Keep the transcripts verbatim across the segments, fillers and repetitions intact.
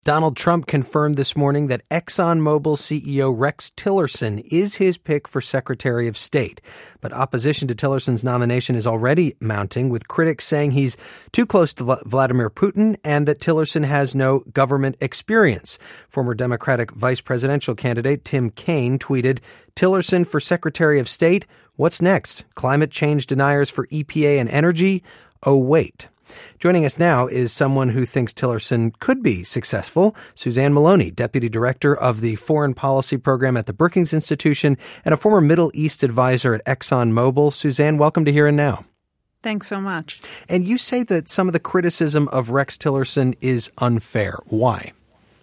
Donald Trump confirmed this morning that ExxonMobil C E O Rex Tillerson is his pick for Secretary of State. But opposition to Tillerson's nomination is already mounting, with critics saying he's too close to Vladimir Putin and that Tillerson has no government experience. Former Democratic vice presidential candidate Tim Kaine tweeted, "Tillerson for Secretary of State? What's next? Climate change deniers for E P A and energy? Oh, wait." Joining us now is someone who thinks Tillerson could be successful, Suzanne Maloney, Deputy Director of the Foreign Policy Program at the Brookings Institution and a former Middle East advisor at ExxonMobil. Suzanne, welcome to Here and Now. Thanks so much. And you say that some of the criticism of Rex Tillerson is unfair. Why?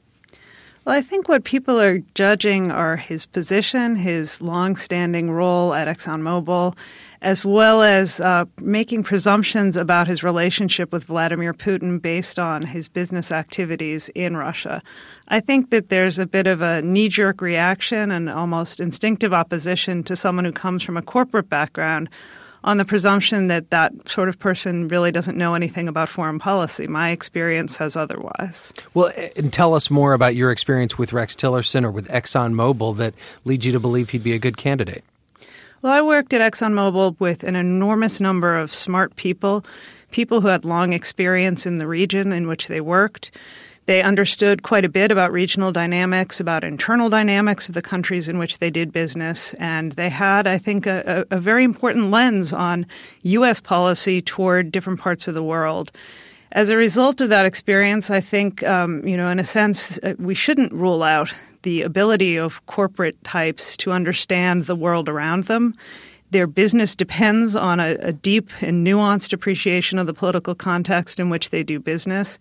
Well, I think what people are judging are his position, his longstanding role at ExxonMobil, as well as uh, making presumptions about his relationship with Vladimir Putin based on his business activities in Russia. I think that there's a bit of a knee-jerk reaction and almost instinctive opposition to someone who comes from a corporate background on the presumption that that sort of person really doesn't know anything about foreign policy. My experience says otherwise. Well, and tell us more about your experience with Rex Tillerson or with ExxonMobil that leads you to believe he'd be a good candidate. Well, I worked at ExxonMobil with an enormous number of smart people, people who had long experience in the region in which they worked. They understood quite a bit about regional dynamics, about internal dynamics of the countries in which they did business, and they had, I think, a, a very important lens on U S policy toward different parts of the world. As a result of that experience, I think, um, you know, in a sense, we shouldn't rule out the ability of corporate types to understand the world around them. Their business depends on a, a deep and nuanced appreciation of the political context in which they do business.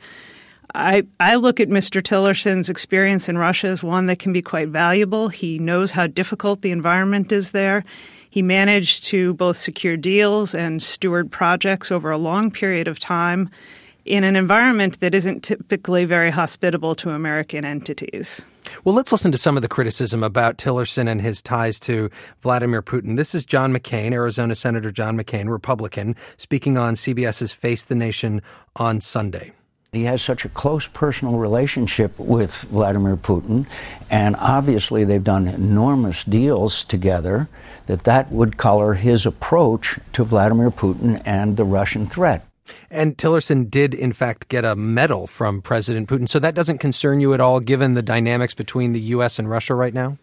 I, I look at Mister Tillerson's experience in Russia as one that can be quite valuable. He knows how difficult the environment is there. He managed to both secure deals and steward projects over a long period of time in an environment that isn't typically very hospitable to American entities. Well, let's listen to some of the criticism about Tillerson and his ties to Vladimir Putin. This is John McCain, Arizona Senator John McCain, Republican, speaking on C B S's Face the Nation on Sunday. He has such a close personal relationship with Vladimir Putin, and obviously they've done enormous deals together, that that would color his approach to Vladimir Putin and the Russian threat. And Tillerson did, in fact, get a medal from President Putin. So that doesn't concern you at all, given the dynamics between the U S and Russia right now?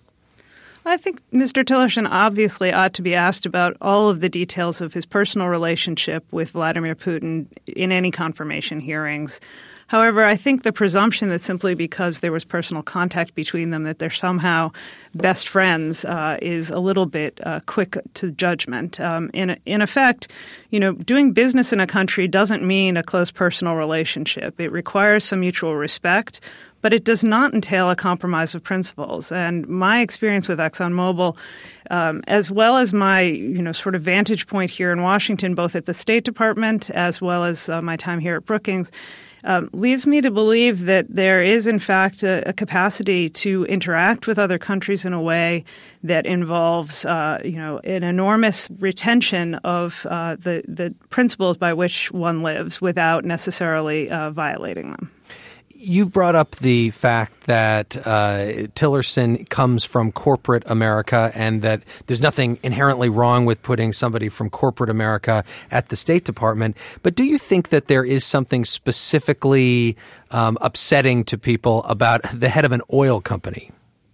I think Mister Tillerson obviously ought to be asked about all of the details of his personal relationship with Vladimir Putin in any confirmation hearings. However, I think the presumption that simply because there was personal contact between them that they're somehow best friends uh, is a little bit uh, quick to judgment. Um, in in effect, you know, doing business in a country doesn't mean a close personal relationship. It requires some mutual respect, but it does not entail a compromise of principles. And my experience with ExxonMobil, um, as well as my, you know, sort of vantage point here in Washington, both at the State Department as well as uh, my time here at Brookings, Um, leads me to believe that there is, in fact, a, a capacity to interact with other countries in a way that involves, uh, you know, an enormous retention of uh, the, the principles by which one lives without necessarily uh, violating them. You brought up the fact that uh, Tillerson comes from corporate America and that there's nothing inherently wrong with putting somebody from corporate America at the State Department. But do you think that there is something specifically um, upsetting to people about the head of an oil company?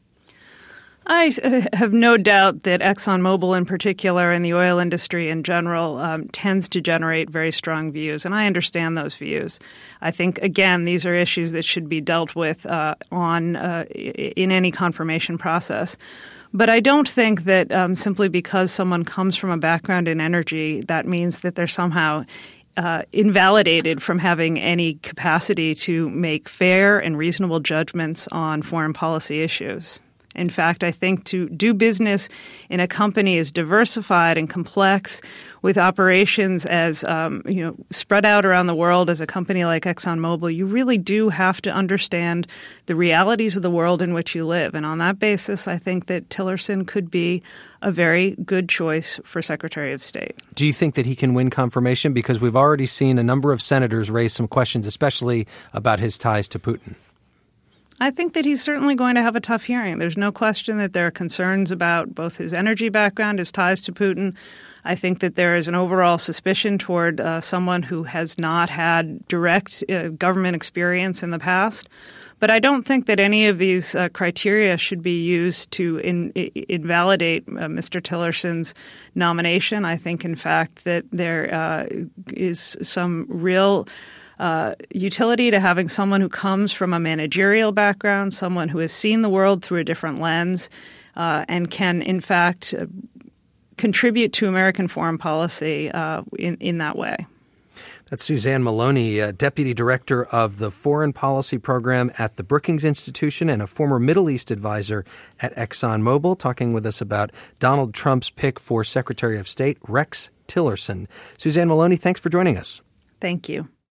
I have no doubt that ExxonMobil in particular and the oil industry in general um, tends to generate very strong views, and I understand those views. I think, again, these are issues that should be dealt with uh, on uh, in any confirmation process. But I don't think that um, simply because someone comes from a background in energy, that means that they're somehow Uh, invalidated from having any capacity to make fair and reasonable judgments on foreign policy issues. In fact, I think to do business in a company as diversified and complex with operations as um, you know spread out around the world as a company like ExxonMobil, you really do have to understand the realities of the world in which you live. And on that basis, I think that Tillerson could be a very good choice for Secretary of State. Do you think that he can win confirmation? Because we've already seen a number of senators raise some questions, especially about his ties to Putin. I think that he's certainly going to have a tough hearing. There's no question that there are concerns about both his energy background, his ties to Putin. I think that there is an overall suspicion toward uh, someone who has not had direct uh, government experience in the past. But I don't think that any of these uh, criteria should be used to in, in, invalidate uh, Mister Tillerson's nomination. I think, in fact, that there uh, is some real uh, utility to having someone who comes from a managerial background, someone who has seen the world through a different lens, uh, and can, in fact, uh, contribute to American foreign policy uh, in, in that way. That's Suzanne Maloney, uh, Deputy Director of the Foreign Policy Program at the Brookings Institution and a former Middle East advisor at ExxonMobil, talking with us about Donald Trump's pick for Secretary of State, Rex Tillerson. Suzanne Maloney, thanks for joining us. Thank you.